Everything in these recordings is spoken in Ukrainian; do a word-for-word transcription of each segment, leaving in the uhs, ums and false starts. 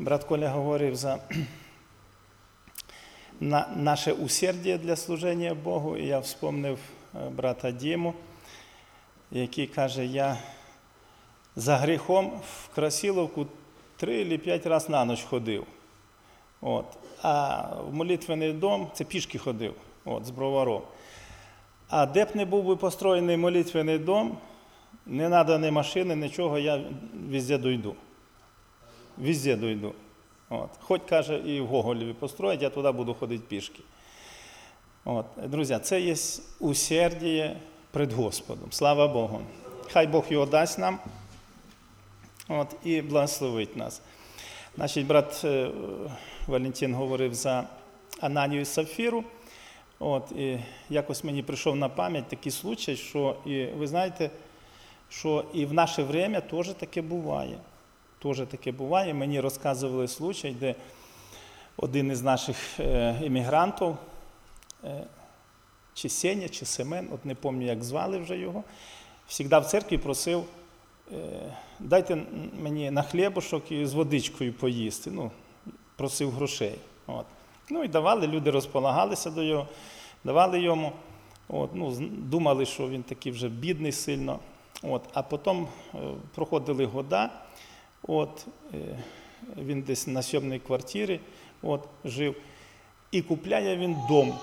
Брат Коля говорив за на наше усердя для служення Богу, і я вспомнив брата Діму, який каже, я за гріхом в Красиловку три чи п'ять разів на ніч ходив. От. А в молитвений дом це пішки ходив, от, з Броваром. А де б не був би построєний молитвений дом, не треба ні машини, нічого, я везде дойду. Везде дойду. От. Хоч, каже, і в Гоголеві построїть, я туди буду ходити пішки. От. Друзі, це є усердіє пред Господом. Слава Богу. Хай Бог його дасть нам, от, і благословить нас. Значить, брат Валентин говорив за Ананію і Сапфіру. От, і якось мені прийшов на пам'ять такий случай, що, і ви знаєте, що і в наше время теж таке буває. Теж таке буває. Мені розказували случай, де один із наших емігрантів, чи Сеня, чи Семен, от не пам'ятаю, як звали вже його, завжди в церкві просив, дайте мені на хлібушок і з водичкою поїсти. Ну, просив грошей. От. Ну і давали, люди розполагалися до його, давали йому. От, ну, думали, що він такий вже бідний сильно. От, а потім е, проходили года, от, е, він десь на сьомій квартирі от, жив, і купляє він дом.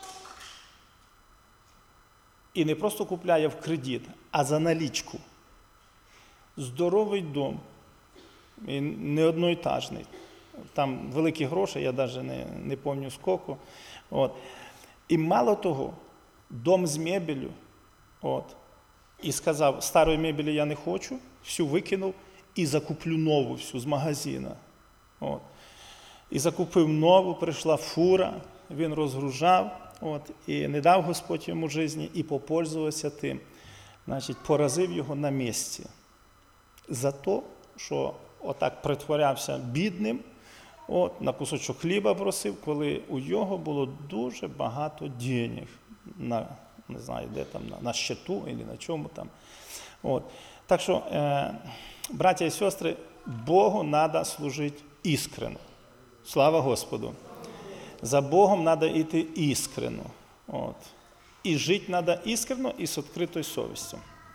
І не просто купляє в кредит, а за налічку. Здоровий дом, і не одноетажний. Там великі гроші, я навіть не, не пам'ятаю скільки. От. І мало того, дом з мебелью, от, і сказав, старої мебелі я не хочу, всю викинув і закуплю нову всю з магазину. От. І закупив нову, прийшла фура, він розгружав, от, і не дав Господь йому житті, і попользувався тим. Значить, поразив його на місці. За те, що отак притворявся бідним, от, на кусочок хліба просив, коли у його було дуже багато денег на, не знаю, де там, на, на щиту або на чому там. От. Так що, е, браття і сестри, Богу треба служити іскренно. Слава Господу. За Богом треба йти іскренно. От. І жити треба іскренно і з відкритою совістю.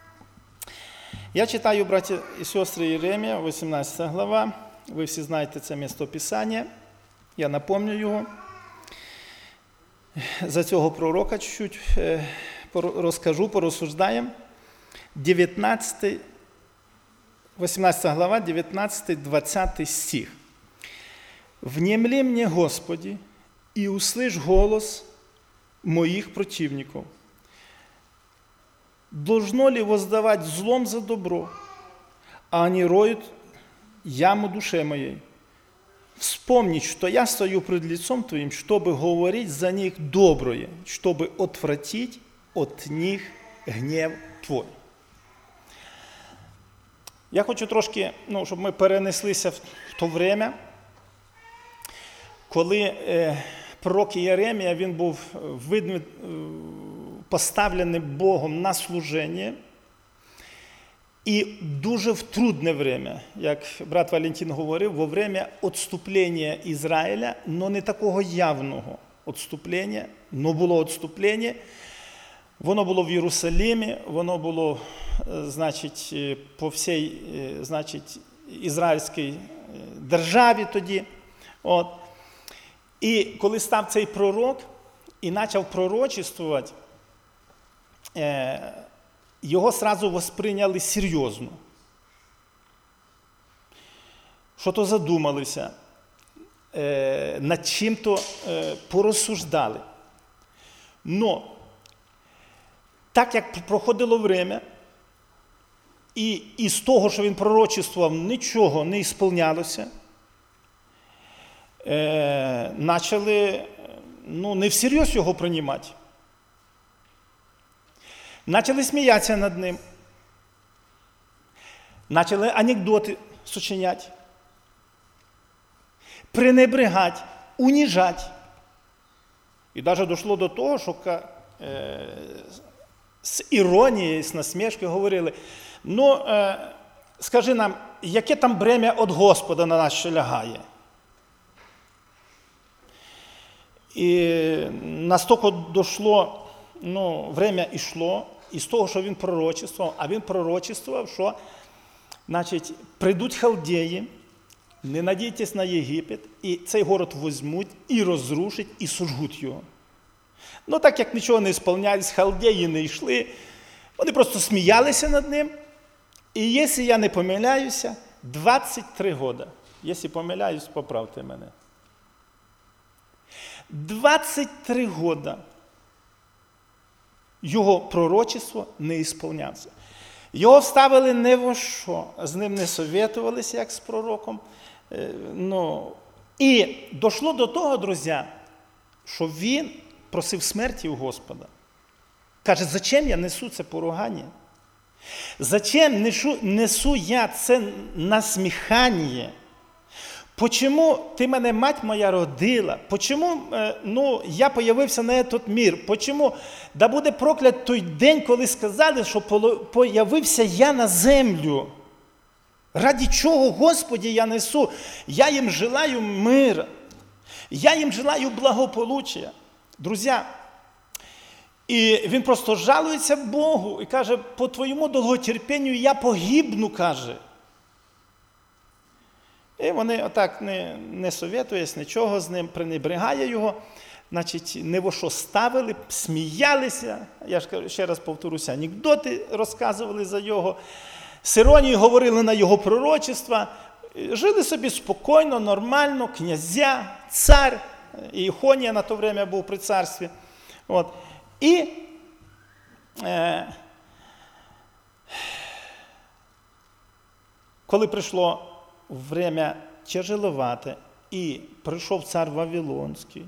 Я читаю, браття і сестри, Єремія, вісімнадцята глава. Ви всі знаєте це місце Писання. Я напомню його. За цього пророка чуть-чуть розкажу, порозсуждаємо. дев'ятнадцятий, вісімнадцята глава, дев'ятнадцятий двадцятий стих. «Внемли мне, Господи, и услышь голос моих противников. Должно ли воздавать злом за добро, а они роют яму душе моей? Вспомнить, что я стою пред лицом Твоим, чтобы говорить за них доброе, чтобы отвратить от них гнев Твой». Я хочу трошки, ну, щоб ми перенеслися в то время, коли е, пророк Єремія, він був видно, поставлений Богом на служення, і дуже в трудне время, як брат Валентин говорив, во время відступлення Ізраїля, но не такого явного відступлення, но було відступлення. Воно було в Єрусалимі, воно було, значить, по всій, значить, ізраїльській державі тоді. От. І коли став цей пророк і почав пророчествувати, його одразу восприйняли серйозно. Що то задумалися, над чим-то порозсуждали. Но так як проходило время, і із того, що він пророчествував, нічого не ісполнялося, е, почали, ну, не всерйоз його приймати. Почали сміятися над ним. Почали анекдоти сочиняти. Пренебрегати, уніжати. І навіть дійшло до того, що е, з іронією, з насмішкою говорили: ну, е, скажи нам, яке там бремя від Господа на нас ще лягає? І настільки дійшло, ну, время йшло, і з того, що він пророчествував, а він пророчествував, що, значить, прийдуть халдеї, не надійтесь на Єгипет, і цей город візьмуть, і розрушать, і сожгуть його. Ну, так як нічого не сповнялись, халдеї не йшли, вони просто сміялися над ним. І якщо я не помиляюся, двадцять три роки, якщо помиляюсь, поправте мене. двадцять три роки його пророчество не ісполнялося. Його вставили не во що, з ним не советувалися, як з пророком. Ну, і дійшло до того, друзі, що він просив смерті у Господа. Каже, зачем я несу це поругання? Зачем несу, несу я це насміхання? Почему ти мене, мать моя, родила? Почему ну, я появився на этот мир? Почему? Да буде проклят той день, коли сказали, що появився я на землю. Ради чого, Господі, я несу? Я їм желаю мира. Я їм желаю благополуччя. Друзі, і він просто жалується Богу і каже, по твоєму довготерпінню я погибну, каже. І вони отак не, не совєтують, нічого з ним, пренебрегає його, значить, не во що ставили, сміялися, я ж ще раз повторюся, анекдоти розказували за його, з іронією говорили на його пророчества, жили собі спокійно, нормально, князя, цар, і Іхонія на то время був при царстві. От. І е, коли прийшло время тяжеловате, і прийшов цар Вавилонський,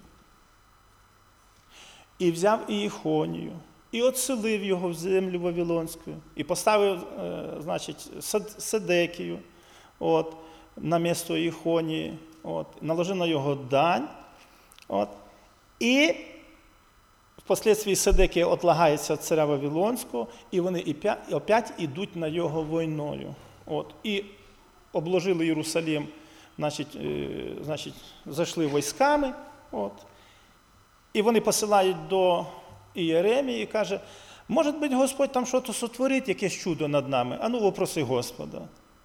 і взяв і Іхонію, і отселив його в землю Вавилонську, і поставив, е, значить, Седекію, от, на місто Іхонії, от, наложив на його дань, от, і впоследствии Седекія отлагається від царя Вавилонського, і вони і опять йдуть на його війною. От, і обложили Єрусалим, значить, е, значить, зайшли військами, от, і вони посилають до Ієремії і каже, може бути, Господь там щось сотворить, якесь чудо над нами, а ну вопроси Господа.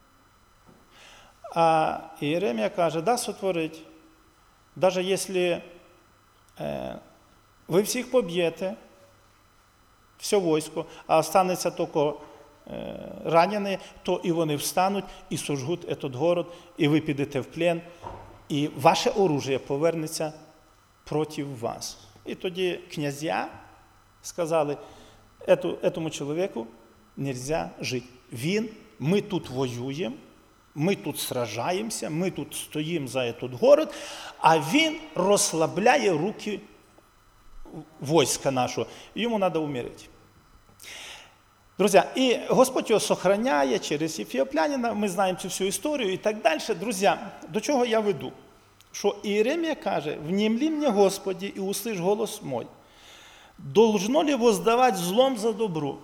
А Ієремія каже, да, сотворить, навіть якщо е, ви всіх поб'єте, все військо, а останеться тільки ранені, то і вони встануть і сожгуть этот город, і ви підете в плен, і ваше оружие повернеться проти вас. І тоді князя сказали, этому чоловіку нельзя жити. Він, ми тут воюємо, ми тут сражаємося, ми тут стоїмо за этот город, а він розслабляє руки війська нашого. Йому треба умереть. Друзі, і Господь його сохраняє через Ефіоплянина, ми знаємо цю всю історію і так далі. Друзі, до чого я веду? Що Ієремія каже, «Внімлі мені, Господі, і услиш голос мой. Должно ли воздавать злом за добро?»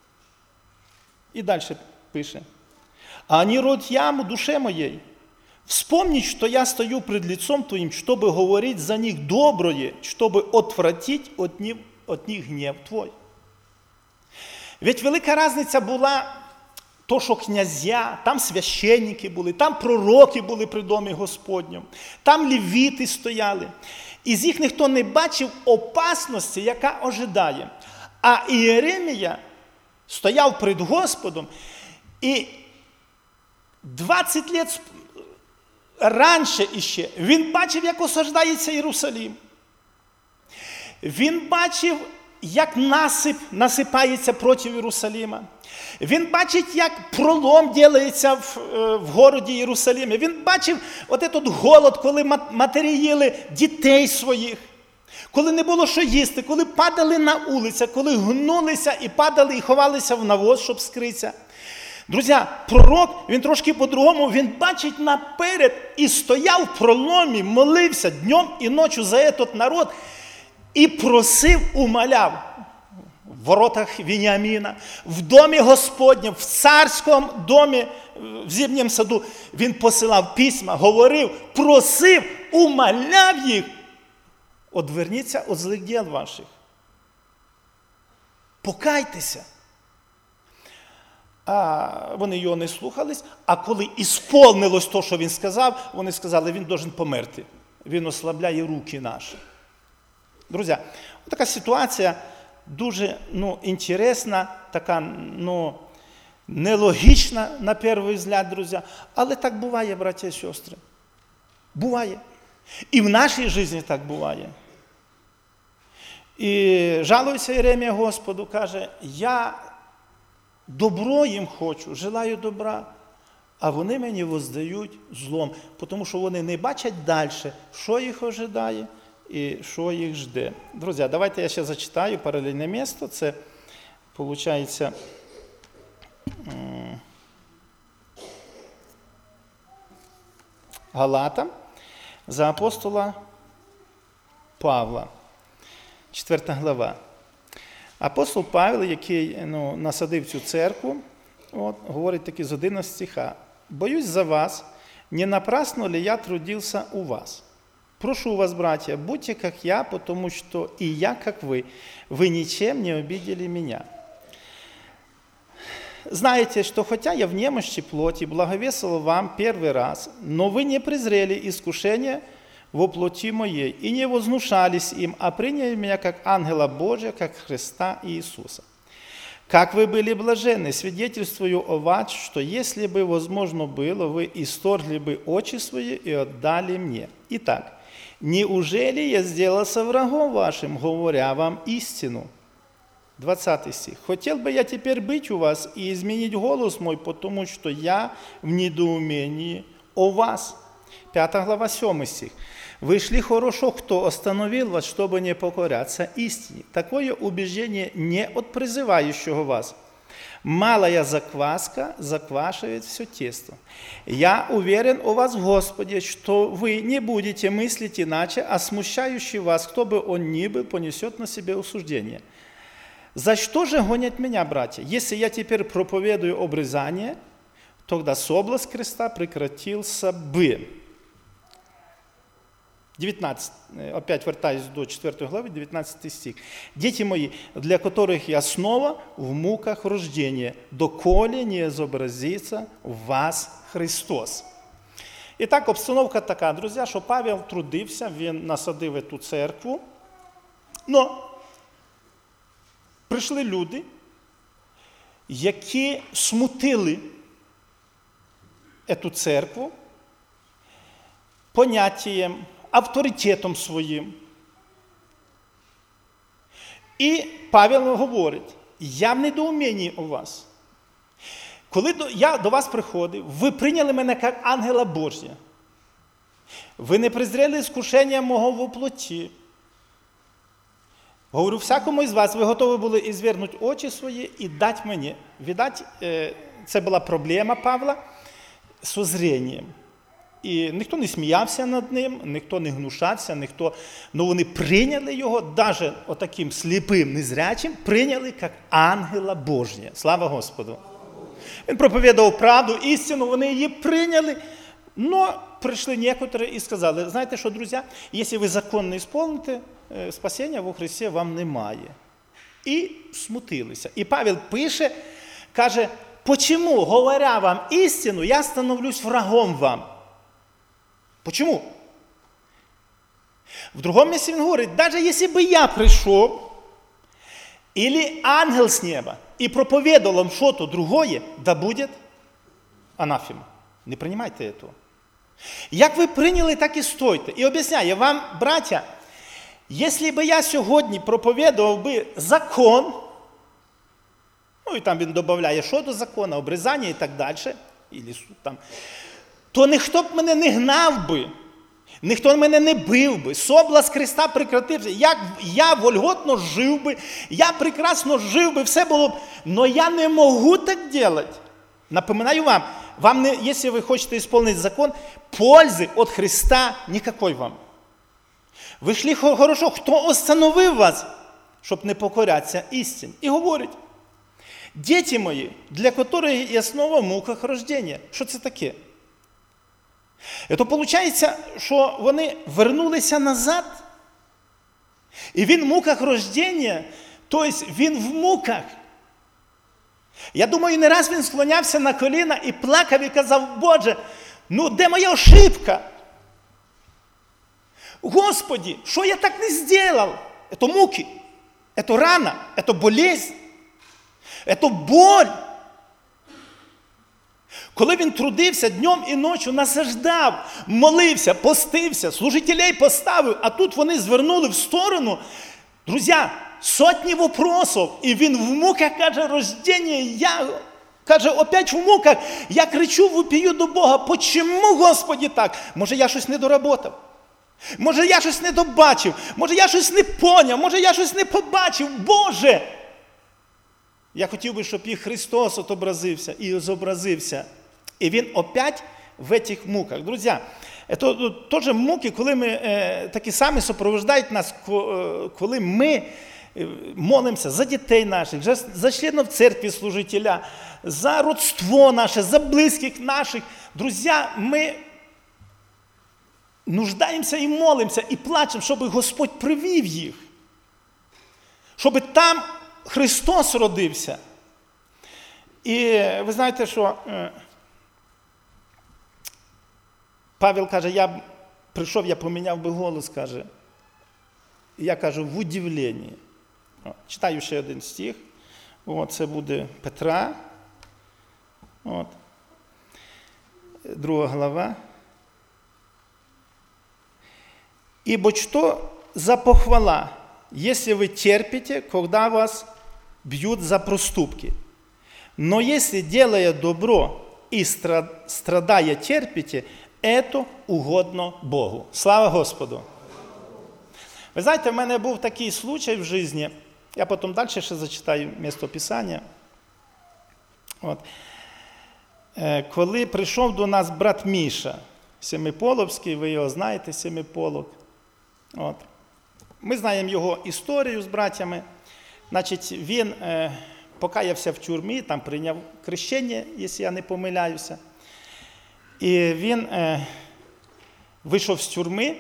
І далі пише, «А не рот яму душе моей. Вспомни, что я стою пред лицом Твоим, чтобы говорить за них доброе, чтобы отвратить от них, от них гнев Твой». Ведь велика різниця була, то, що князя, там священники були, там пророки були при домі Господньому, там левіти стояли. І з їх ніхто не бачив опасності, яка ожидає. А Ієремія стояв перед Господом, і двадцять років раніше іще він бачив, як осаждається Єрусалим. Він бачив, як насип насипається проти Єрусалима. Він бачить, як пролом ділається в, в городі Єрусалимі. Він бачив от этот голод, коли матері їли дітей своїх, коли не було що їсти, коли падали на вулицях, коли гнулися і падали і ховалися в навоз, щоб скритися. Друзі, пророк, він трошки по-другому, він бачить наперед і стояв в проломі, молився днем і ночі за этот народ, і просив, умоляв в воротах Веніаміна, в домі Господнім, в царському домі, в зимнім саду. Він посилав письма, говорив, просив, умоляв їх, Одверніться від злих діл ваших. Покайтеся. А вони його не слухались, а коли ісполнилось то, що він сказав, вони сказали, він должен померти. Він ослабляє руки наші. Друзі, така ситуація дуже ну, інтересна, така ну, нелогічна, на перший взгляд, друзі. Але так буває, браття і сестри. Буває. І в нашій житті так буває. І жалується Єремія Господу, каже, я добро їм хочу, желаю добра, а вони мені воздають злом, тому що вони не бачать далі, що їх ожидає і що їх жде. Друзі, давайте я ще зачитаю паралельне місце. Це, виходить, Галатам за апостола Павла, четверта глава. Апостол Павел, який ну, насадив цю церкву, от, говорить таки з одинадцятого стиха. «Боюсь за вас, не напрасно ли я трудился у вас? Прошу вас, братья, будьте как я, потому что и я, как вы, вы ничем не обидели меня. Знаете, что хотя я в немощи плоти благовествовал вам первый раз, но вы не презрели искушение во плоти моей и не вознушались им, а приняли меня как ангела Божия, как Христа Иисуса. Как вы были блаженны, свидетельствую о вас, что если бы возможно было, вы исторгли бы очи свои и отдали мне. Итак, неужели я сделался врагом вашим, говоря вам истину?» двадцатый стих. «Хотел бы я теперь быть у вас и изменить голос мой, потому что я в недоумении о вас». пятая глава, седьмой стих. «Вы шли хорошо, кто остановил вас, чтобы не покоряться истине. Такое убеждение не от призывающего вас. Малая закваска заквашивает все тесто. Я уверен у вас, Господи, что вы не будете мыслить иначе, а смущающий вас, кто бы он ни был, понесет на себе осуждение. За что же гонят меня, братья? Если я теперь проповедую обрезание, тогда соблазн креста прекратился бы». девятнадцать, опять вертаюсь до четвертой главы, девятнадцатый стих. «Дети мои, для которых я снова в муках рождения, доколе не изобразится в вас Христос». І так, обстановка така, друзі, що Павел трудився, він насадив цю церкву. Но прийшли люди, які смутили цю церкву поняттям, авторитетом своїм. І Павел говорить, я в недоумінні у вас. Коли я до вас приходив, ви прийняли мене як ангела Божия. Ви не презрели іскушення мого в плоті. Говорю, всякому із вас ви готові були ізвернути очі свої і дати мені. Віддать, це була проблема Павла з зрінням. І ніхто не сміявся над ним, ніхто не гнушався, ніхто, ну вони прийняли його, навіть отаким сліпим, незрячим, прийняли як ангела Божия. Слава Господу. Він проповідав правду, істину, вони її прийняли, но прийшли некоторі і сказали, знаєте що, друзі, якщо ви закон не ісполните, спасіння во Христі вам немає. І смутилися. І Павел пише, каже, почему, говоря вам істину, я становлюсь врагом вам? Почему? В другом месте он говорит, даже если бы я пришел, или ангел с неба, и проповедовал вам что-то другое, да будет анафема. Не принимайте этого. Як ви прийняли, так і стойте. І об'ясняю вам, браття, якщо б я сьогодні проповідував би закон, ну і там він додає, що до закону, обрізання і так далі, или, там, то ніхто б мене не гнав би, ніхто мене не бив би, соблазн Христа прекратився. Як я вольготно жив би, я прекрасно жив би, все було б, но я не можу так робити. Напоминаю вам, вам не, если вы хотите исполнить закон, пользы от Христа никакой вам. Ви шли хорошо, хто остановив вас, щоб не покорятися істині? І говорить, діти мої, для которых я снова в муках рождения. Що це таке? То виходить, що вони вернулися назад І він в муках рождення, тобто він в муках. Я думаю, не раз він склонявся на коліна і плакав і казав: Боже, ну де моя ошибка? Господи, що я так не зробив? Це муки, це рана, це болезнь, це боль. Коли він трудився днем і ночі, насаждав, молився, постився, служителей поставив, а тут вони звернули в сторону, друзі, сотні вопросів, і він в муках каже: рождення, я, каже, опять в муках, я кричу, вопію до Бога: почему, Господи, так? Може, я щось не доработав? Може, я щось не добачив? Може, я щось не поняв? Може, я щось не побачив? Боже! Я хотів би, щоб і Христос отобразився і зобразився. І він опять в цих муках. Друзі, це теж муки, коли ми, такі самі супроводжують нас, коли ми молимося за дітей наших, за членів церкви служителя, за родство наше, за близьких наших. Друзі, ми нуждаємося і молимося, і плачемо, щоб Господь привів їх. Щоб там Христос родився. І ви знаєте, що Павел каже: я прийшов, я поміняв би голос, каже. І я кажу: в удивленні. Читаю ще один стих. О, це буде Петра. От. Друга глава. «Ибо что за похвала, если вы терпите, когда вас бьют за проступки? Но если, делая добро и страдая, терпите, это угодно Богу». Слава Господу! Ви знаєте, в мене був такий случай в житті, я потім далі ще зачитаю місто Писання. От. Коли прийшов до нас брат Міша Семиполовський, ви його знаєте, Семиполок. От. Ми знаємо його історію з братями. Значить, він е, покаявся в тюрмі, там прийняв хрещення, якщо я не помиляюся. І він е, вийшов з тюрми,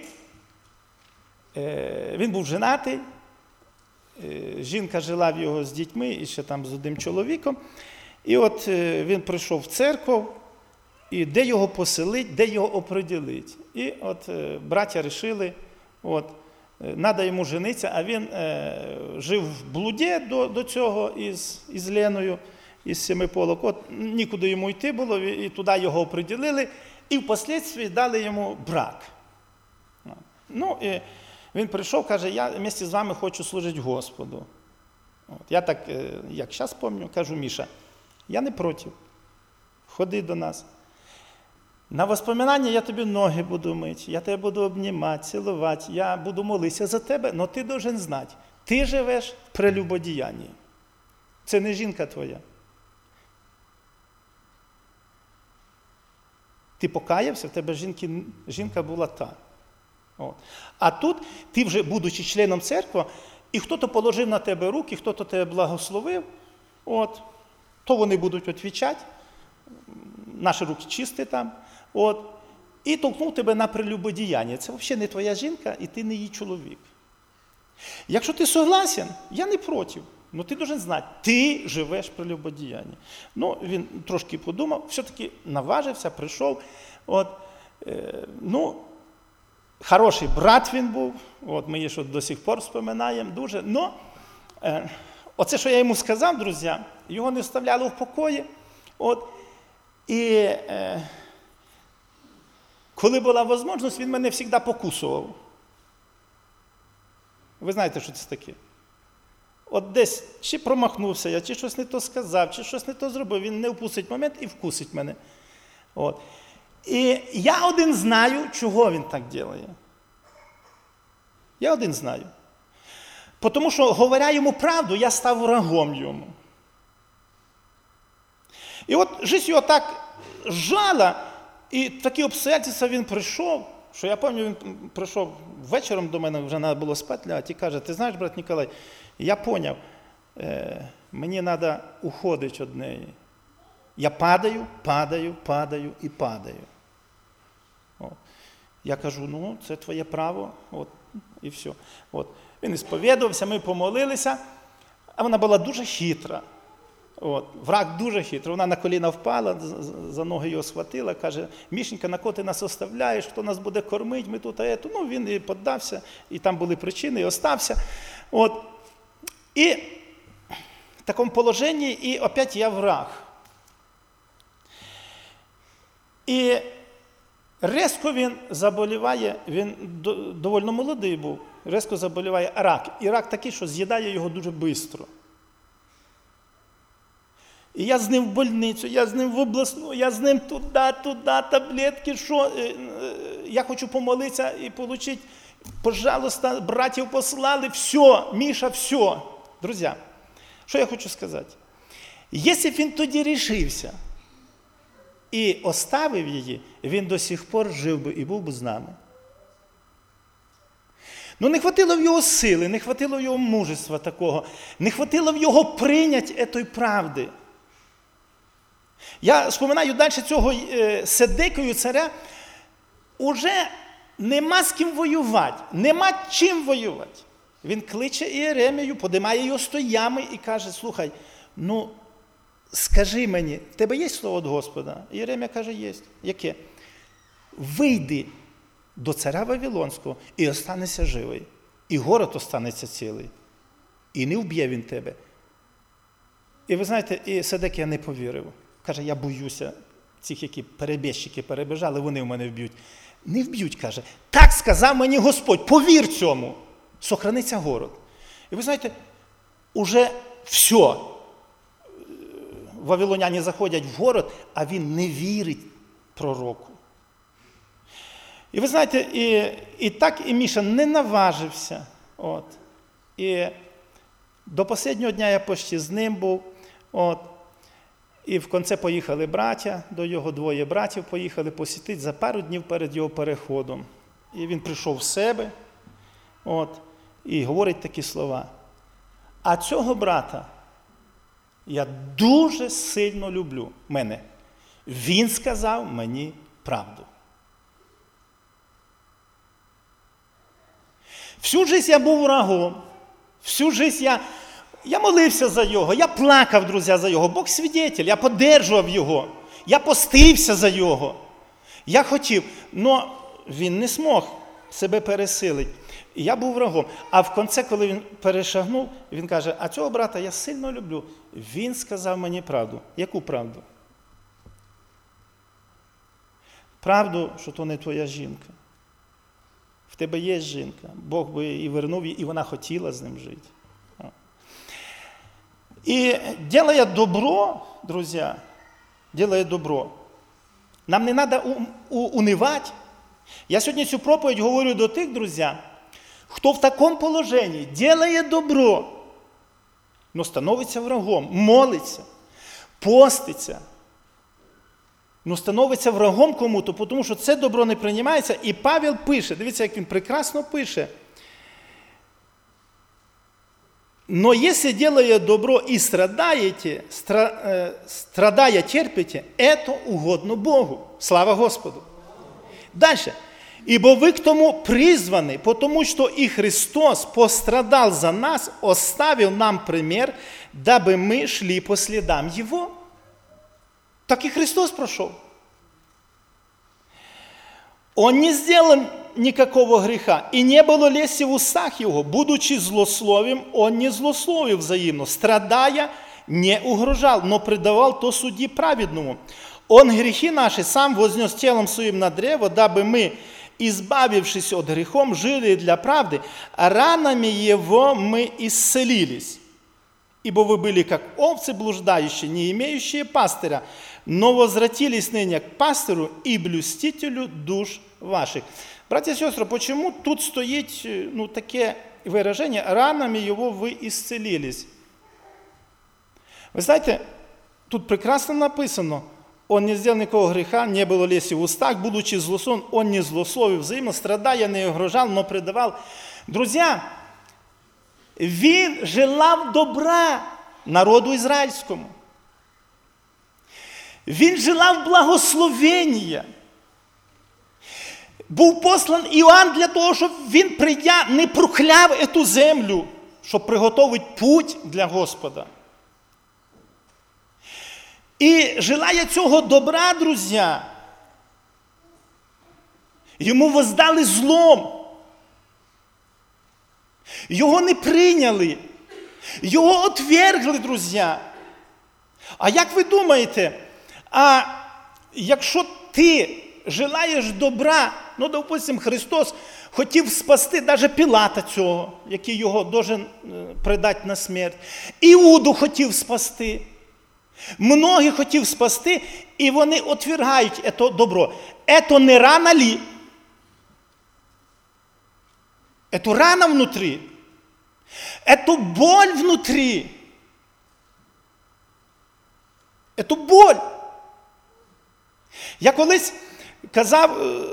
е, він був женатий, е, жінка жила в його з дітьми і ще там з одним чоловіком. І от е, він прийшов в церкву, і де його поселить, де його оприділить. І от е, браття вирішили, от, треба йому женитися, а він е, жив в блуді до, до цього із, із Леною, із Семиполок. От нікуди йому йти було, і туди його оприділили, і впоследствии дали йому брак. Ну, і він прийшов, каже: я вместе з вами хочу служити Господу. От, я так, як зараз пам'ятаю, кажу: Міша, я не проти, ходи до нас. На воспоминання я тобі ноги буду мити, я тебе буду обнімати, цілувати, я буду молитися за тебе, але ти должен знати, ти живеш в прелюбодіянні. Це не жінка твоя. Ти покаявся, в тебе жінки, жінка була та. От. А тут ти вже, будучи членом церкви, і хто-то положив на тебе руки, хто-то тебе благословив, от, то вони будуть відповідати, наші руки чисті там, от, і толкнув тебе на прелюбодіяння. Це взагалі не твоя жінка, і ти не її чоловік. Якщо ти согласен, я не проти, але ти должен знати, ти живеш в прелюбодіянні. Ну, він трошки подумав, все-таки наважився, прийшов. От, е, ну, хороший брат він був, от, ми її що до сих пор вспоминаємо дуже. Но е, оце, що я йому сказав, друзі, його не вставляли в покої. От, і е, коли була можливість, він мене завжди покусував. Ви знаєте, що це таке? От десь чи промахнувся я, чи щось не то сказав, чи щось не то зробив, він не впустить момент і вкусить мене. От. І я один знаю, чого він так робить. Я один знаю. Тому що, говоря йому правду, я став врагом йому. І от життя його так жала, і такі обстоятельства він прийшов, що я пам'ятаю, він прийшов вечором до мене, вже треба було спати лягати, і каже: ти знаєш, брат Ніколай, я зрозумів, е, мені треба уходити від неї. Я падаю, падаю, падаю і падаю. От. Я кажу: ну, це твоє право, от, і все. От. Він ісповідувався, ми помолилися, а вона була дуже хитра. От, враг дуже хитрий. Вона на коліна впала, за ноги його схватила, каже: Мішенька, на кого ти нас оставляєш, хто нас буде кормити, ми тут, а ето. Ну, він і піддався, і там були причини, і остався. От. І в такому положенні, і опять я враг. І резко він заболіває, він доволі молодий був, резко заболіває рак. І рак такий, що з'їдає його дуже швидко. І я з ним в больницю, я з ним в обласну, я з ним туди, туди, таблетки, що. Я хочу помолитися і отримати, пожалуйста, братів послали, все, Міша, все. Друзі, що я хочу сказати? Якщо б він тоді рішився і оставив її, він до сих пор жив би і був би з нами. Ну, не хватило в його сили, не хватило в його мужества такого, не хватило в його прийняти цієї правди. Я споминаю далі цього е, Седекію царя, уже нема з ким воювати, нема чим воювати. Він кличе Іеремію, подимає його стоями і каже: слухай, ну, скажи мені, в тебе є слово від Господа? Іеремія каже: є. Яке? Вийди до царя Вавилонського і останешся живий. І город останеться цілий. І не вб'є він тебе. І ви знаєте, і Седекія не повірив. Каже: я боюся цих, які перебіжчики перебіжали, вони в мене вб'ють. Не вб'ють, каже. Так сказав мені Господь, повір цьому. Сохраниться город. І ви знаєте, уже все. Вавилоняни заходять в город, а він не вірить пророку. І ви знаєте, і, і так і Міша не наважився. От. І до останнього дня я почти з ним був. От. І в кінці поїхали браття, до його двоє братів поїхали посітити за пару днів перед його переходом. І він прийшов в себе, от, і говорить такі слова: а цього брата я дуже сильно люблю мене. Він сказав мені правду. Всю життя я був врагом, всю життя я... Я молився за його, я плакав, друзі, за його. Бог свідетель, я подержував його, я постився за його. Я хотів, але він не змог себе пересилити. І я був врагом. А в кінці, коли він перешагнув, він каже: а цього брата я сильно люблю. Він сказав мені правду. Яку правду? Правду, що то не твоя жінка. В тебе є жінка. Бог би і вернув її, і вона хотіла з ним жити. И делая добро, друзья, делая добро, нам не надо унывать. Я сьогодні цю проповідь говорю до тих, друзі, хто в такому положенні делає добро, но становиться врагом, молиться, поститься, но становиться врагом кому-то, тому що це добро не приймається. І Павел пише, дивіться, як він прекрасно пише: но если делая добро и страдаете, стра, э, страдая терпите, это угодно Богу. Слава Господу. Дальше. Ибо вы к тому призваны, потому что и Христос пострадал за нас, оставил нам пример, дабы мы шли по следам Его. Так и Христос прошел. Он не сделал никакого греха, и не было лести в устах его. Будучи злословием, он не злословил взаимно, страдая, не угрожал, но предавал то судьи праведному. Он грехи наши сам вознес телом своим на древо, дабы мы, избавившись от грехом, жили для правды, а ранами его мы исцелились. Ибо вы были как овцы блуждающие, не имеющие пастыря, но возвратились ныне к пастырю и блюстителю душ ваших. Братья и сестры, почему тут стоит, ну, такое выражение: ранами его вы исцелились? Вы знаете, тут прекрасно написано: он не сделал никакого греха, не было лести в устах, будучи злословен, он не злословил взаимно, страдая, не угрожал, но предавал. Друзья, він желав добра народу ізраїльському. Він желав благословення. був послан Іоанн для того, щоб він, прийдя, не прокляв ету землю, щоб приготовити путь для Господа. І желая цього добра, друзі, йому воздали злом. Його не прийняли. Його отвергли, друзі. А як ви думаєте, а якщо ти желаєш добра, ну, допустим, Христос хотів спасти навіть Пілата цього, який його должен предати на смерть. Іуду хотів спасти. Многі хотів спасти, і вони отвергають це добро. Це не рана лі? Это рана внутри. Это боль внутри. Это боль. Я колись казав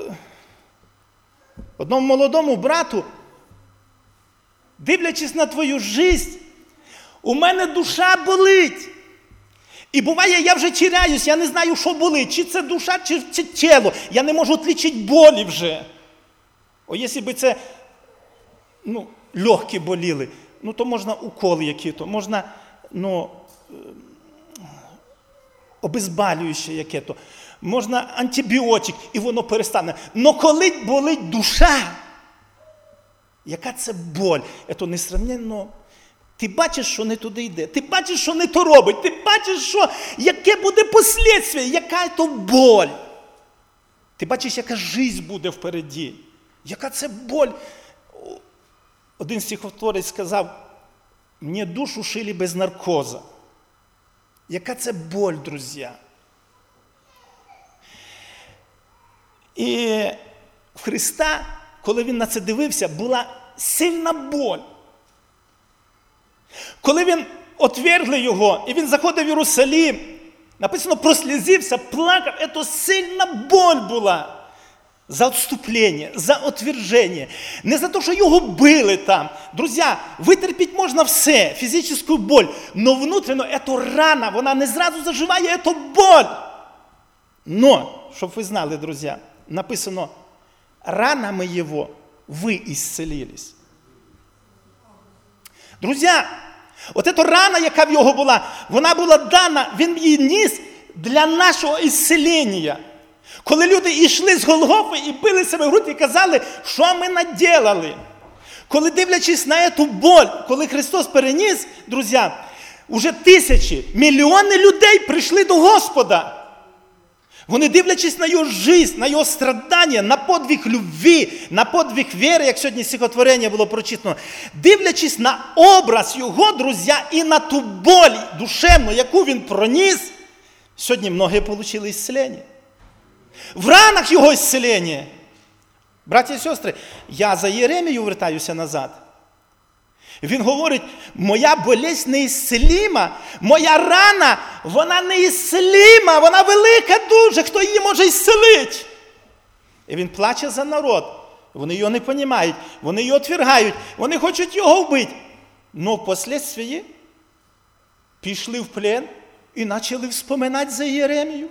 одному молодому брату, дивлячись на твою життя, у мене душа болить. І буває, я вже теряюсь, я не знаю, що болить, чи це душа, чи, чи тіло. Я не можу відлічити болі вже. О, якщо б це, ну, легкі боліли, ну, то можна уколи які-то, можна, ну, обезболююче яке-то, можна антибіотик, і воно перестане. Но коли болить душа, яка це боль? Це несравненно. Ти бачиш, що не туди йде, ти бачиш, що не то робить, ти бачиш, що, яке буде послідство, яка то боль. Ти бачиш, яка життя буде впереді, яка це боль. Один стихотворець сказав, мені душу шили без наркоза. Яка це боль, друзі. І в Христа, коли він на це дивився, була сильна боль. Коли він отвергли його, і він заходив в Єрусалим, написано, прослізився, плакав, це сильна боль була. За відступлення, за отверження. Не за те, що його били там. Друзі, витерпіти можна все, фізичну боль, але внутрішньо це рана, вона не зразу заживає, це боль. Но, щоб ви знали, друзі, написано, ранами його ви ісцелились. Друзі, от ця рана, яка в його була, вона була дана, він її ніс для нашого ісцелення. Коли люди йшли з Голгофи і били себе в грудь і казали, що ми наділали. Коли дивлячись на цю боль, коли Христос переніс, друзі, уже тисячі, мільйони людей прийшли до Господа. Вони дивлячись на його життя, на його страдання, на подвиг любві, на подвиг віри, як сьогодні стихотворення було прочитано, дивлячись на образ його, друзі, і на ту боль душевну, яку він проніс, сьогодні многі отримали ісцелення. В ранах його ісцелення. Браті і сестри, я за Єремію вертаюся назад. Він говорить, моя болезнь неісцеліма, моя рана, вона неісцеліма, вона велика дуже, хто її може ісцелити? І він плаче за народ. Вони його не розуміють, вони його отвергають, вони хочуть його вбити. Но впоследствии пішли в плен і почали вспоминати за Єремію.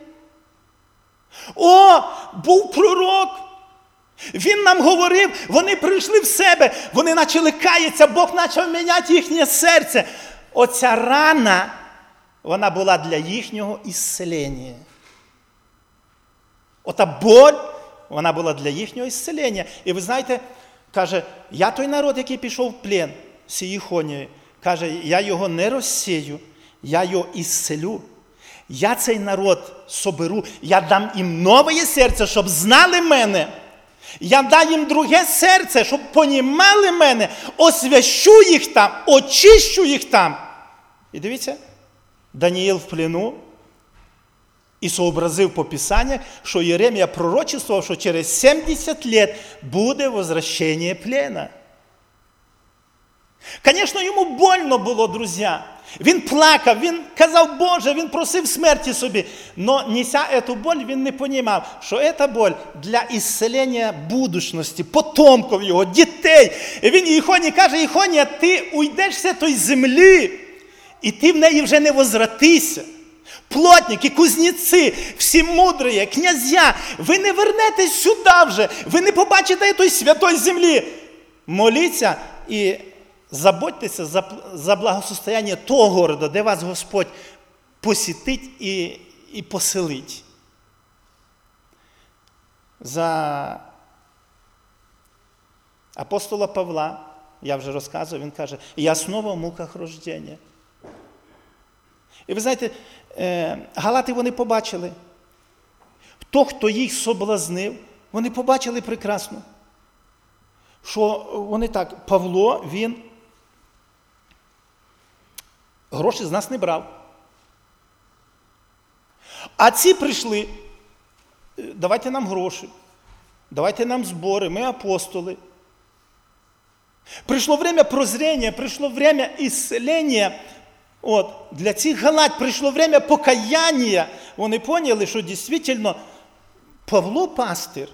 О, був пророк. Він нам говорив, вони прийшли в себе, вони почали каятися, Бог почав міняти їхнє серце. Оця рана, вона була для їхнього ісцелення. Ота боль, вона була для їхнього ісцелення. І ви знаєте, каже, я той народ, який пішов в плен з Єхонією, каже, я його не розсію, я його ісцелю. Я цей народ соберу, я дам їм нове серце, щоб знали мене. Я дам їм друге серце, щоб понімали мене, освящу їх там, очищу їх там. І дивіться, Даніїл в плену і сообразив по Писаннях, що Єремія пророчествував, що через сімдесят років буде возвращення плена. Звісно, йому больно було, друзі. Він плакав, він казав, Боже, він просив смерті собі. Но, неся цю боль, він не розумів, що ця боль для ісцелення будущності, потомків його, дітей. І він Єхонії каже, Єхонія, ти уйдеш з цієї землі, і ти в неї вже не возвратися. плотники, кузнеці, всі мудрі, князя, ви не вернетесь сюди вже, ви не побачите той святої землі. Моліться і заботьтеся за, за благосостояння того города, де вас Господь посітить і, і поселить. За апостола Павла, я вже розказував, він каже, я знову в муках рождення. І ви знаєте, галати вони побачили, хто, хто їх соблазнив, вони побачили прекрасно, що вони так, Павло, він гроші з нас не брав. А ці прийшли, давайте нам гроші, давайте нам збори, ми апостоли. Прийшло время прозрения, прийшло время исцеления. От, для цих галат прийшло время покаяння. Вони поняли, що дійсно Павло пастир.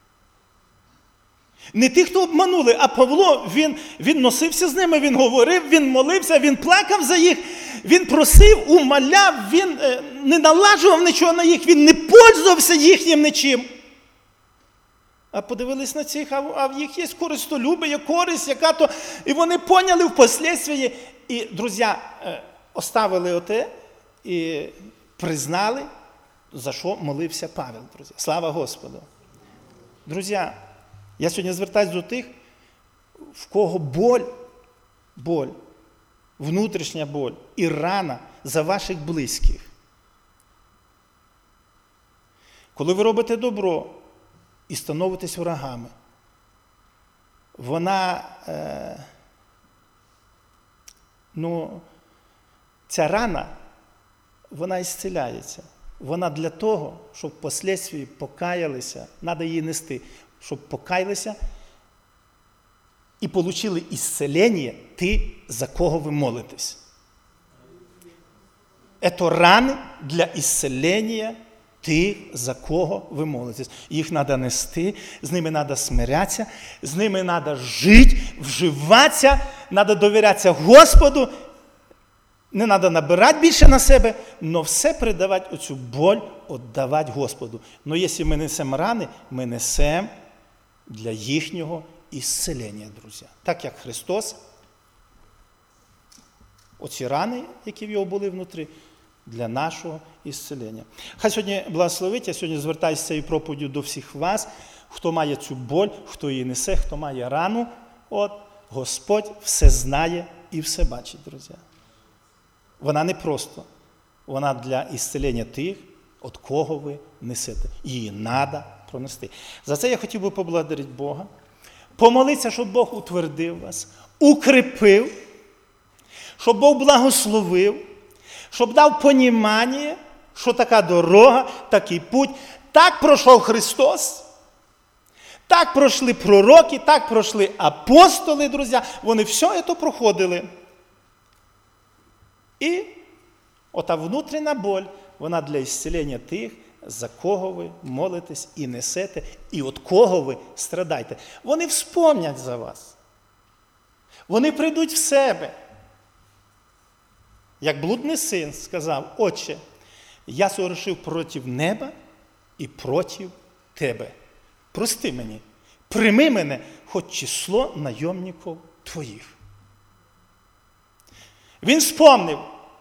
Не ті, хто обманули, а Павло, він, він носився з ними, він говорив, він молився, він плакав за їх, він просив, умоляв, він е, не налажував нічого на їх, він не пользувався їхнім нічим. А подивились на цих, а, а в їх є користолюбе, є користь, яка то... І вони поняли впоследствии, і, друзі, е, оставили оте і признали, за що молився Павел, друзі. Слава Господу. Друзі, я сьогодні звертаюся до тих, в кого боль, боль, внутрішня боль і рана за ваших близьких. Коли ви робите добро і становитесь ворогами, вона, е, ну, ця рана, вона ісціляється. Вона для того, щоб впоследствии покаялися, треба її нести, щоб покаялися і отримали ісцелення ті, за кого ви молитесь. Це рани для ісцелення тих, за кого ви молитесь. Їх треба нести, з ними треба смирятися, з ними треба жити, вживатися, треба довірятися Господу. Не треба набирати більше на себе, але все передавати оцю боль, віддавати Господу. Але якщо ми несемо рани, ми несемо для їхнього ісцелення, друзі. Так як Христос, оці рани, які в його були внутрі, для нашого ісцелення. Хай сьогодні благословить, я сьогодні звертаюся з цією проповіддю до всіх вас, хто має цю боль, хто її несе, хто має рану. От, Господь все знає і все бачить, друзі. Вона не просто, вона для ісцелення тих, від кого ви несете. Її треба пронести. За це я хотів би поблагодарити Бога, помолитися, щоб Бог утвердив вас, укріпив, щоб Бог благословив, щоб дав понімання, що така дорога, такий путь. Так пройшов Христос, так пройшли пророки, так пройшли апостоли, друзі. Вони все це проходили. І ота внутрішня боль, вона для ісцелення тих, за кого ви молитесь і несете, і від кого ви страдаєте. Вони вспомнять за вас. Вони прийдуть в себе. Як блудний син сказав: «Отче, я согрішив проти неба і проти тебе. Прости мені, прийми мене, хоч число найомників твоїх». Він вспомнив,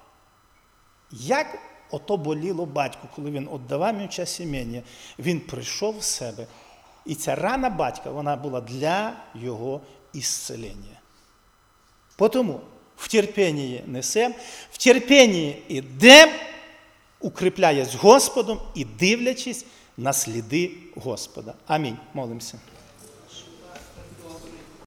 як ото боліло батьку, коли він віддавав йому часть імення. Він прийшов в себе. І ця рана батька, вона була для його ісцелення. Тому в терпінні несем, в терпінні ідем, укріпляясь Господом і дивлячись на сліди Господа. Амінь. Молимося.